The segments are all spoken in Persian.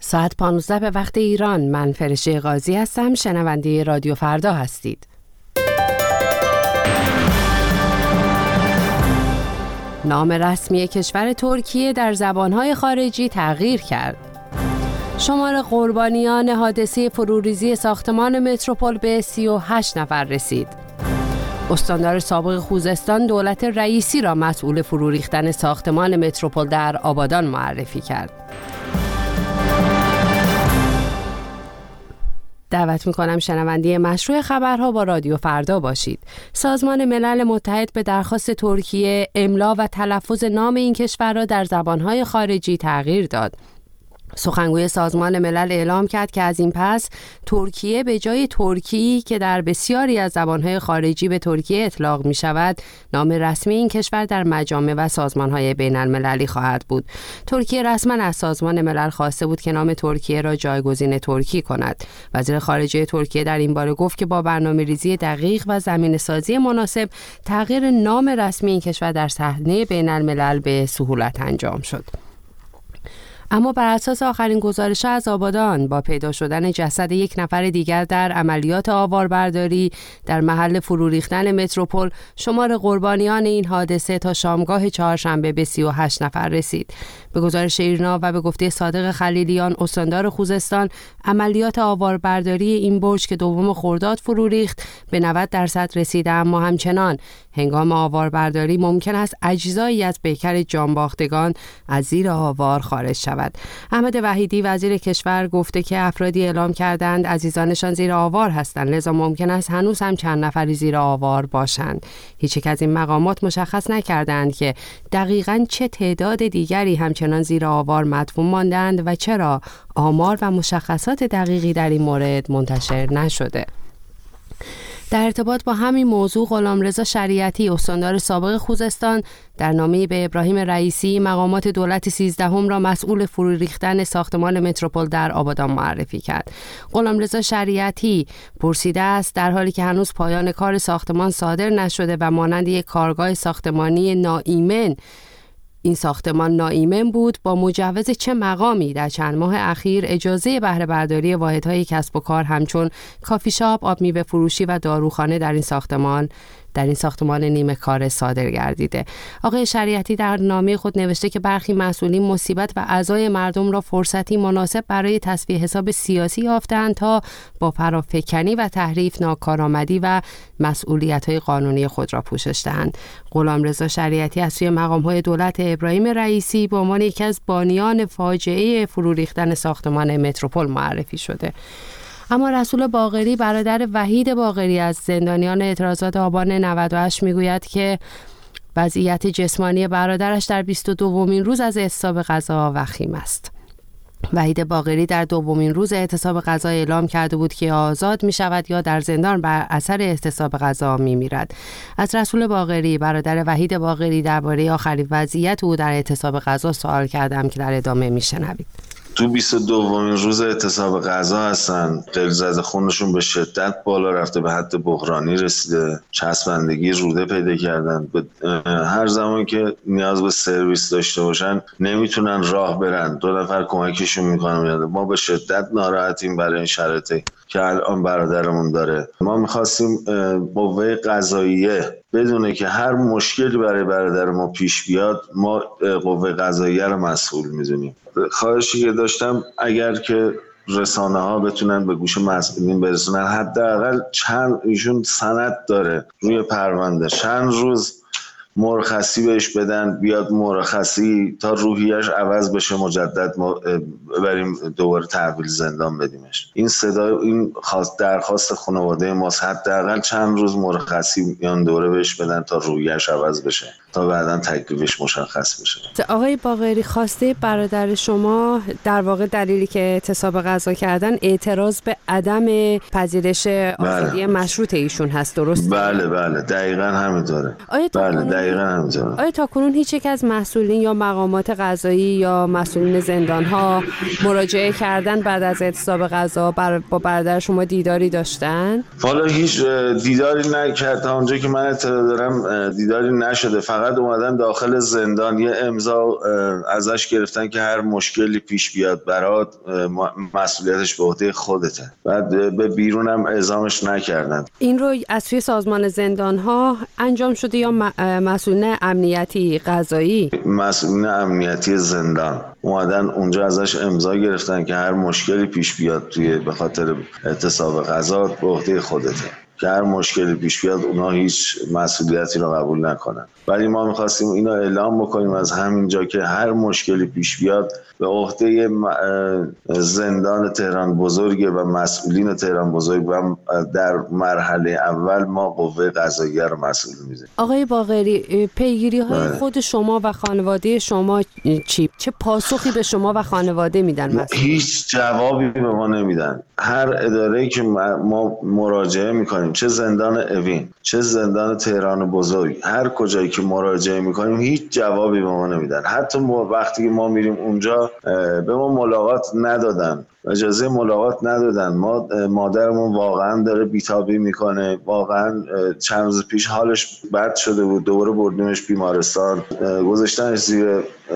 ساعت 15 به وقت ایران. من فرشته قاضی هستم. شنونده رادیو فردا هستید. نام رسمی کشور ترکیه در زبانهای خارجی تغییر کرد. شمار قربانیان حادثه فروریزی ساختمان متروپول به 38 نفر رسید. استاندار سابق خوزستان دولت رئیسی را مسئول فرو ریختن ساختمان متروپول در آبادان معرفی کرد. دعوت می‌کنم شنونده مشروع خبرها با رادیو فردا باشید. سازمان ملل متحد به درخواست ترکیه املا و تلفظ نام این کشور را در زبانهای خارجی تغییر داد. سخنگوی سازمان ملل اعلام کرد که از این پس ترکیه به جای ترکی که در بسیاری از زبانهای خارجی به ترکیه اطلاق می شود، نام رسمی این کشور در مجامع و سازمانهای بین المللی خواهد بود. ترکیه رسما از سازمان ملل خواسته بود که نام ترکیه را جایگزین ترکی کند. وزیر خارجه ترکیه در این باره گفت که با برنامه‌ریزی دقیق و زمینه‌سازی مناسب تغییر نام رسمی این کشور در صحنه بین الملل به سهولت انجام شد. اما بر اساس آخرین گزارش‌ها از آبادان، با پیدا شدن جسد یک نفر دیگر در عملیات آواربرداری در محل فرو ریختن متروپول، شمار قربانیان این حادثه تا شامگاه چهارشنبه به 38 نفر رسید. به گزارش ایرنا و به گفته صادق خلیلیان، استاندار خوزستان، عملیات آواربرداری این برج که 2 خرداد فرو ریخت به 90% رسیده، اما همچنان هنگام آواربرداری ممکن است اجزایی از پیکر جانباختگان از زیر آوار خارج شود. احمد وحیدی وزیر کشور گفته که افرادی اعلام کردند عزیزانشان زیر آوار هستند، لذا ممکن است هنوز هم چند نفری زیر آوار باشند. هیچ یک از این مقامات مشخص نکردند که دقیقاً چه تعداد دیگری همچنان زیر آوار مدفون ماندند و چرا آمار و مشخصات دقیقی در این مورد منتشر نشده. در ارتباط با همین موضوع، غلامرضا شریعتی، استاندار سابق خوزستان، در نامه‌ای به ابراهیم رئیسی مقامات دولت 13 را مسئول فرو ریختن ساختمان متروپول در آبادان معرفی کرد. غلامرضا شریعتی پرسیده است در حالی که هنوز پایان کار ساختمان صادر نشده و مانند یک کارگاه ساختمانی ناایمن این ساختمان ناایمن بود، با مجوز چه مقامی در چند ماه اخیر اجازه بهره برداری واحدهای کسب و کار همچون کافی شاپ، آب میوه فروشی و داروخانه در این ساختمان نیمه کار صادر گردیده. آقای شریعتی در نامه خود نوشته که برخی مسئولین مصیبت و عزای مردم را فرصتی مناسب برای تصفیه حساب سیاسی یافتند تا با فرافکنی و تحریف ناکارآمدی و مسئولیت‌های قانونی خود را پوشش دهند. غلامرضا شریعتی از سوی مقام‌های دولت ابراهیم رئیسی به عنوان یکی از بانیان فاجعه فرو ریختن ساختمان متروپول معرفی شده. اما رسول باقری، برادر وحید باقری از زندانیان اعتراضات آبان 98، میگوید که وضعیت جسمانی برادرش در 22مین روز از اعتصاب غذا وخیم است. وحید باقری در 2مین روز اعتصاب غذا اعلام کرده بود که آزاد می شود یا در زندان بر اثر اعتصاب غذا می میرد. از رسول باقری، برادر وحید باقری، درباره آخرین وضعیت او در اعتصاب غذا سوال کردم که در ادامه می شنوید. تو 22مین روز اعتصاب غذا هستن. غلیظ خونشون به شدت بالا رفته، به حد بحرانی رسیده، چسبندگی روده پیدا کردن. هر زمان که نیاز به سرویس داشته باشن نمیتونن راه برن، 2 نفر کمکشون میکنن. ما به شدت ناراحتیم برای این شرایطی که الان برادرمون داره. ما میخواستیم قوه قضاییه بدونه که هر مشکلی برای برادر ما پیش بیاد، ما قوه قضاییه رو مسئول میدونیم. خواهشی که داشتم اگر که رسانه ها بتونن به گوش مسئولین برسونن، حداقل ایشون سند داره روی پرونده، چند روز مرخصی بهش بدن، بیاد مرخصی تا روحیش عوض بشه، مجدد ما بریم دوباره تحویل زندان بدیمش. این درخواست خانواده ماست، حداقل چند روز مرخصی میان دوره بهش بدن تا روحیش عوض بشه، تا بعداً تکلیفش مشخص بشه. آقای باقری، خواسته برادر شما در واقع دلیلی که اعتصاب غذا کردن اعتراض به عدم پذیرش آزادی مشروط ایشون هست، درست؟ بله دقیقاً همینطوره. آیا تا کنون هیچ یک از مسئولین یا مقامات قضایی یا مسئولین زندان‌ها مراجعه کردن بعد از اعتصاب غذا با برادر شما دیداری داشتن؟ والا هیچ دیداری نکرد، تا اونجایی که من اطلاع دارم دیداری نشده. فقط بعد اومدن داخل زندان یه امضا ازش گرفتن که هر مشکلی پیش بیاد برات مسئولیتش به عهده خودته. بعد به بیرون هم اعزامش نکردن. این رو از سوی سازمان زندان‌ها انجام شده یا مسئولین امنیتی قضایی؟ مسئولین امنیتی زندان اومدن اونجا ازش امضا گرفتن که هر مشکلی پیش بیاد به خاطر اعتصاب غذا به عهده خودته، که هر مشکلی پیش بیاد اونا هیچ مسئولیتی رو قبول نکنن. ولی ما می‌خواستیم اینو اعلام بکنیم از همینجا که هر مشکلی پیش بیاد به عهده زندان تهران بزرگ و مسئولین تهران بزرگ و در مرحله اول ما قوه قضاییه رو مسئول می‌ذاریم. آقای باقری، پیگیری‌های خود شما و خانواده شما چه پاسخی به شما و خانواده میدن؟ هیچ جوابی به ما نمیدن. هر اداره‌ای که ما مراجعه می‌کنیم، چه زندان اوین، چه زندان تهران بزرگ، هر کجایی که مراجعه می‌کنیم هیچ جوابی به ما نمیدن. حتی وقتی که ما میریم اونجا به ما ملاقات ندادن، اجازه ملاقات ندادن. مادرمون واقعا داره بیتابی میکنه، واقعا چند روز پیش حالش بد شده بود، دوباره بردیمش بیمارستان، گذاشتنش زیر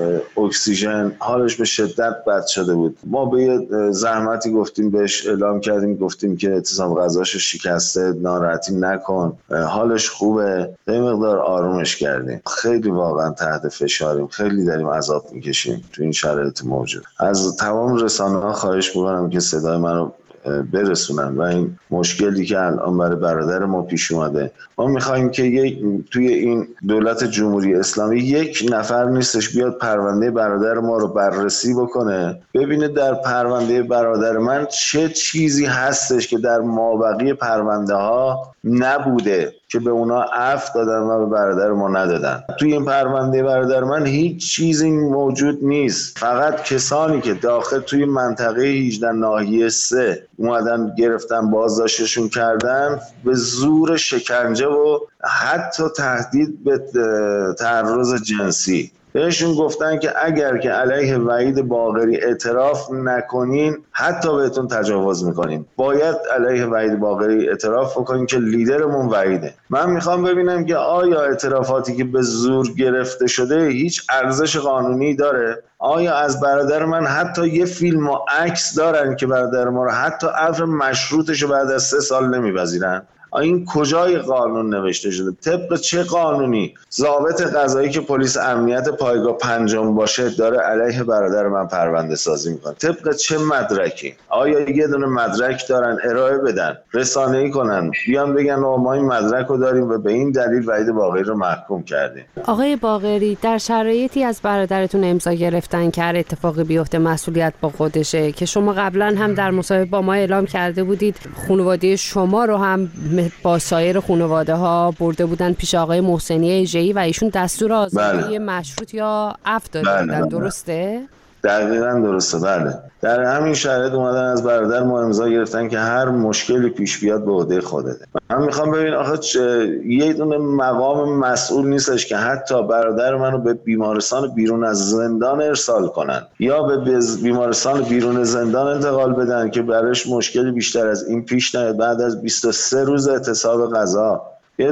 اکسیژن، حالش به شدت بد شده بود. ما به یه زحمتی گفتیم بهش، اعلام کردیم، گفتیم که اعتصاب غذاش شکسته، ناراحتی نکن، حالش خوبه، به مقدار آرومش کردیم. خیلی واقعا تحت فشاریم، خیلی داریم عذاب میکشیم تو این شرایط موجود. از تمام رسانه‌ها خواهش می‌کنم که صدای منو برسونن و این مشکلی که الان برای برادر ما پیش اومده، ما میخوایم که توی این دولت جمهوری اسلامی یک نفر نیستش بیاد پرونده برادر ما رو بررسی بکنه، ببینه در پرونده برادر من چه چیزی هستش که در مابقی پرونده ها نبوده که به اونا عفو دادن و به برادر ما ندادن. توی این پرونده برادر من هیچ چیزی موجود نیست، فقط کسانی که داخل توی منطقه 18 ناحیه 3 اومدن گرفتن، بازداشتشون کردن به زور شکنجه و حتی تهدید به تعرض جنسی. بهشون گفتن که اگر که علیه وحید باقری اعتراف نکنین حتی بهتون تجاوز میکنیم. باید علیه وحید باقری اعتراف بکنین که لیدرمون وحیده. من میخوام ببینم که آیا اعترافاتی که به زور گرفته شده هیچ ارزش قانونی داره؟ آیا از برادر من حتی یه فیلم و عکس دارن که برادر ما رو حتی عفو مشروطش رو بعد از 3 سال نمیپذیرن؟ این کجای قانون نوشته شده؟ طبق چه قانونی ضابط قضایی که پلیس امنیت پایگاه 5 باشه داره علیه برادر من پرونده سازی میکنه؟ طبق چه مدرکی؟ آیا یه دونه مدرک دارن ارائه بدن، رسانه‌ای کنن، بیان بگن ما این مدرک رو داریم و به این دلیل وحید باقری رو محکوم کردیم؟ آقای باقری، در شرایطی از برادرتون امضا گرفتن که هر اتفاقی بیفته مسئولیت با خودشه، که شما قبلا هم در مصاحبه با ما اعلام کرده بودید خانواده شما رو هم با سایر خانواده ها برده بودن پیش آقای محسنی ایجه‌ای و ایشون دستور آزادی مشروط یا عفو داده بودن، درسته؟ دقیقاً درسته. بله، در همین شرایط اومدن از برادر ما امضا گرفتن که هر مشکلی پیش بیاد به عهده خودته. من میخوام ببین آخه یه دونه مقام مسئول نیستش که حتی برادر منو به بیمارستان بیرون از زندان ارسال کنن یا به بیمارستان بیرون زندان انتقال بدن که برایش مشکلی بیشتر از این پیش نیاد. بعد از 23 روز اعتصاب غذا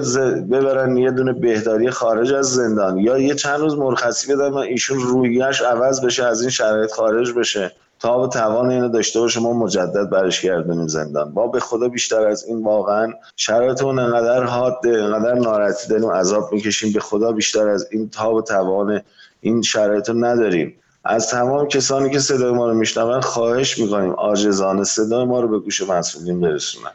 ببرن یه دونه بهداری خارج از زندان یا یه چند روز مرخصی بدن و ایشون روحیه‌اش عوض بشه، از این شرایط خارج بشه تا به توان اینو داشته باشه ما مجدد برش گردونیم زندان. با به خدا بیشتر از این واقعا شرایطمون انقدر حاده، انقدر ناراحتی داریم، عذاب میکشیم، به خدا بیشتر از این تا به توان این شرایطو نداریم. از تمام کسانی که صدای ما رو میشنون خواهش میکنیم عاجزانه صدای ما رو به گوش مسئولین برسونن.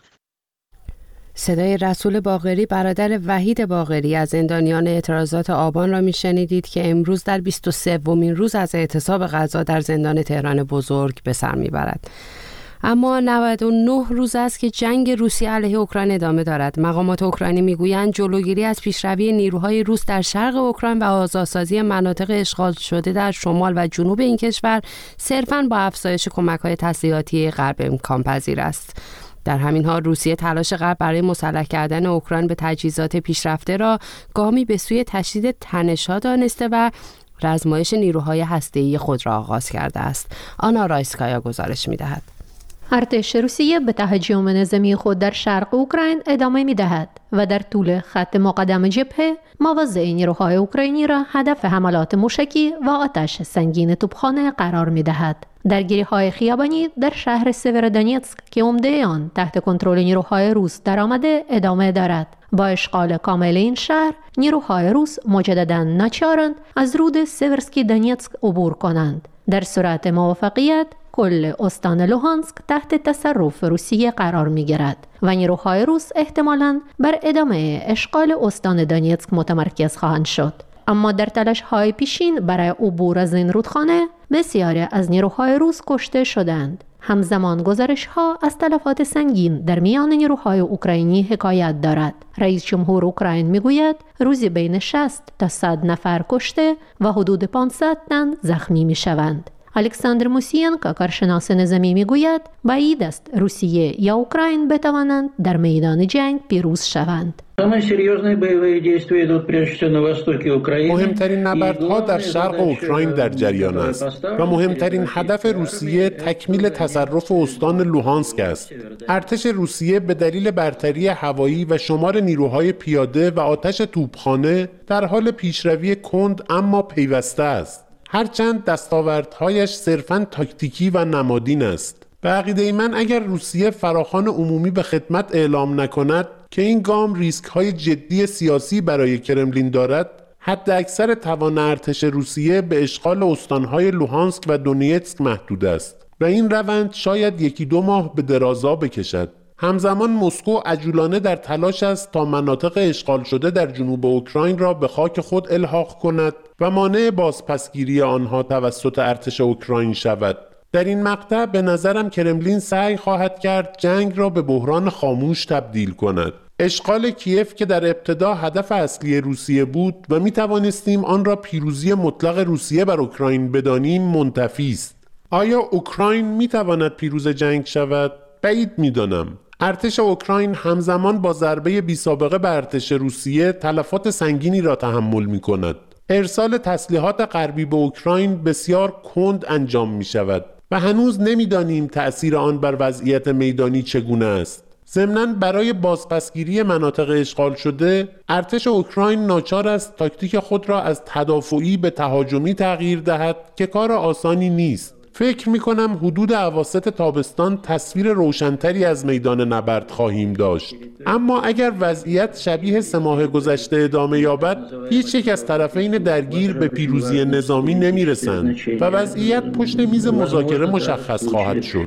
صدای رسول باقری، برادر وحید باقری از زندانیان اعتراضات آبان را میشنیدید که امروز در 23مین روز از اعتصاب غذا در زندان تهران بزرگ به سر میبرد. اما 99 روز است که جنگ روسیه علیه اوکراین ادامه دارد. مقامات اوکراینی میگویند جلوگیری از پیشروی نیروهای روس در شرق اوکراین و آزادسازی مناطق اشغال شده در شمال و جنوب این کشور صرفاً با افزایش کمک‌های تسلیحاتی غرب امکان پذیر است. در همین حال روسیه تلاش غرب برای مسلح کردن اوکراین به تجهیزات پیشرفته را گامی به سوی تشدید تنش‌ها دانسته و آزمایش نیروهای هسته‌ای خود را آغاز کرده است. آنا رایسکایا گزارش می‌دهد. ارتش روسیه به تهاجم نظامی خود در شرق اوکراین ادامه می‌دهد و در طول خط مقدم جبهه مواضع نیروهای اوکراینی را هدف حملات موشکی و آتش سنگین توپخانه قرار می‌دهد. درگیری‌های خیابانی در شهر سیورودونیتسک که عمده آن تحت کنترل نیروهای روس درآمده ادامه دارد. با اشغال کامل این شهر، نیروهای روس مجدداً ناچارند از رود سیورسکی دونیتسک عبور کنند. در صورت موافقیت، کل استان لوهانسک تحت تصرف روسیه قرار می‌گیرد و نیروهای روس احتمالاً بر ادامه اشغال استان دونیتسک متمرکز خواهند شد. اما در تلاش‌های پیشین برای عبور از این رودخانه، بسیاری از نیروهای روس کشته شدند. همزمان گزارش‌ها از تلفات سنگین در میان نیروهای اوکراینی حکایت دارد. رئیس جمهور اوکراین میگوید روزی بین 60 تا 100 نفر کشته و حدود 500 تن زخمی میشوند. الکساندر موسینکو کارشناس نظامی میگوید بعید است روسیه یا اوکراین بتوانند در میدان جنگ پیروز شوند. مهمترین نبردها در شرق اوکراین در جریان است و مهمترین هدف روسیه تکمیل تصرف استان لوهانسک است. ارتش روسیه به دلیل برتری هوایی و شمار نیروهای پیاده و آتش توپخانه در حال پیشروی کند اما پیوسته است. هرچند دستاوردهایش صرفاً تاکتیکی و نمادین است. به عقیده من اگر روسیه فراخوان عمومی به خدمت اعلام نکند که این گام ریسک‌های جدی سیاسی برای کرملین دارد، حد اکثر توان ارتش روسیه به اشغال استانهای لوهانسک و دونیتسک محدود است و این روند شاید 1-2 ماه به درازا بکشد. همزمان مسکو عجولانه در تلاش است تا مناطق اشغال شده در جنوب اوکراین را به خاک خود الحاق کند و مانع بازپسگیری آنها توسط ارتش اوکراین شود. در این مقطع به نظرم کرملین سعی خواهد کرد جنگ را به بحران خاموش تبدیل کند. اشغال کیف که در ابتدا هدف اصلی روسیه بود و می توانستیم آن را پیروزی مطلق روسیه بر اوکراین بدانیم منتفی است. آیا اوکراین می تواند پیروز جنگ شود؟ بعید می دانم. ارتش اوکراین همزمان با ضربه بی‌سابقه به ارتش روسیه تلفات سنگینی را تحمل می کند. ارسال تسلیحات غربی به اوکراین بسیار کند انجام می شود و هنوز نمی‌دانیم تأثیر آن بر وضعیت میدانی چگونه است. ضمناً برای بازپسگیری مناطق اشغال شده، ارتش اوکراین ناچار است تاکتیک خود را از تدافعی به تهاجمی تغییر دهد که کار آسانی نیست. فکر می‌کنم حدود اواسط تابستان تصویر روشن‌تری از میدان نبرد خواهیم داشت. اما اگر وضعیت شبیه 3 ماه گذشته ادامه یابد، هیچ یک از طرفین درگیر به پیروزی نظامی نمی‌رسند و وضعیت پشت میز مذاکره مشخص خواهد شد.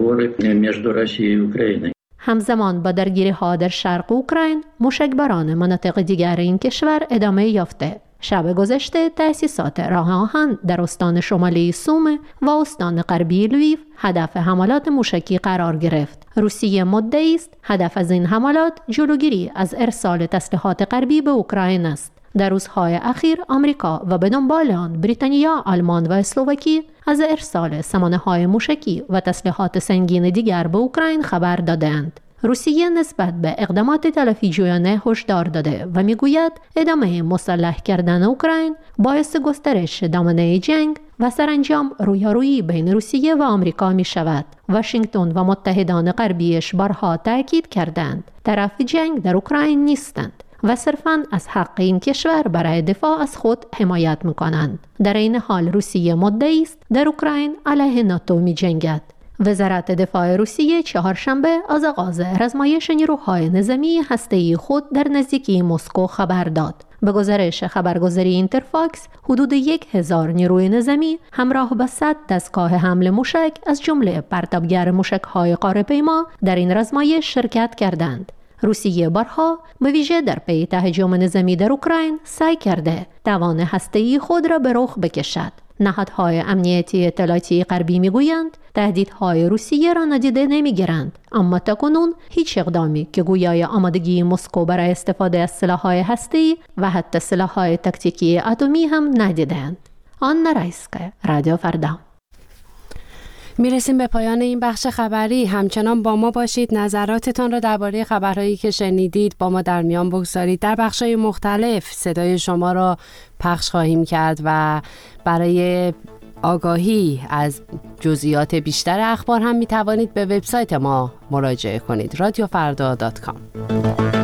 همزمان با درگیری‌ها در شرق اوکراین، موشکباران مناطق دیگر این کشور ادامه یافته. شب گذشته تأسیسات راه آهن در استان شمالی سوم و استان غربی لویو هدف حملات موشکی قرار گرفت. روسیه مدعی است هدف از این حملات جلوگیری از ارسال تسلیحات غربی به اوکراین است. در روزهای اخیر آمریکا و به دنبال آن بریتانیا، آلمان و اسلواکی از ارسال سامانه‌های موشکی و تسلیحات سنگین دیگر به اوکراین خبر دادند. روسیه نسبت به اقدامات تلافی‌جویانه هشدار داده و میگوید ادامه مسلح کردن اوکراین باعث گسترش دامنه جنگ و سرانجام رویارویی بین روسیه و آمریکا می شود. واشنگتن و متحدان غربیش بارها تاکید کردند طرف جنگ در اوکراین نیستند و صرفاً از حق این کشور برای دفاع از خود حمایت می‌کنند. در این حال روسیه مدعی است در اوکراین علیه ناتو می‌جنگد. وزارت دفاع روسیه چهارشنبه از آغاز آزمایش نیروهای نظامی هسته‌ای خود در نزدیکی مسکو خبر داد. به گزارش خبرگزاری اینترفاکس، حدود 1000 نیروی نظامی همراه با 100 دستگاه حمل موشک از جمله پرتابگر موشک‌های قاره‌پیما در این آزمایش شرکت کردند. روسیه بارها به ویژه در پی تهاجم نظامی در اوکراین سعی کرده توان هسته‌ای خود را به رخ بکشد. نهادهای امنیتی اطلاعاتی غربی میگویند تهدیدهای روسیه را نادیده نمیگیرند، اما تاکنون هیچ اقدامی که گویای آمادگی مسکو برای استفاده از سلاح‌های هسته‌ای و حتی سلاح‌های تاکتیکی اتمی هم ندیدند. آنا رایسکا، رادیو فردا. میرسیم به پایان این بخش خبری. همچنان با ما باشید. نظراتتان را درباره خبرهایی که شنیدید با ما در میان بگذارید. در بخش‌های مختلف صدای شما را پخش خواهیم کرد و برای آگاهی از جزئیات بیشتر اخبار هم می توانید به وبسایت ما مراجعه کنید. radiofrda.com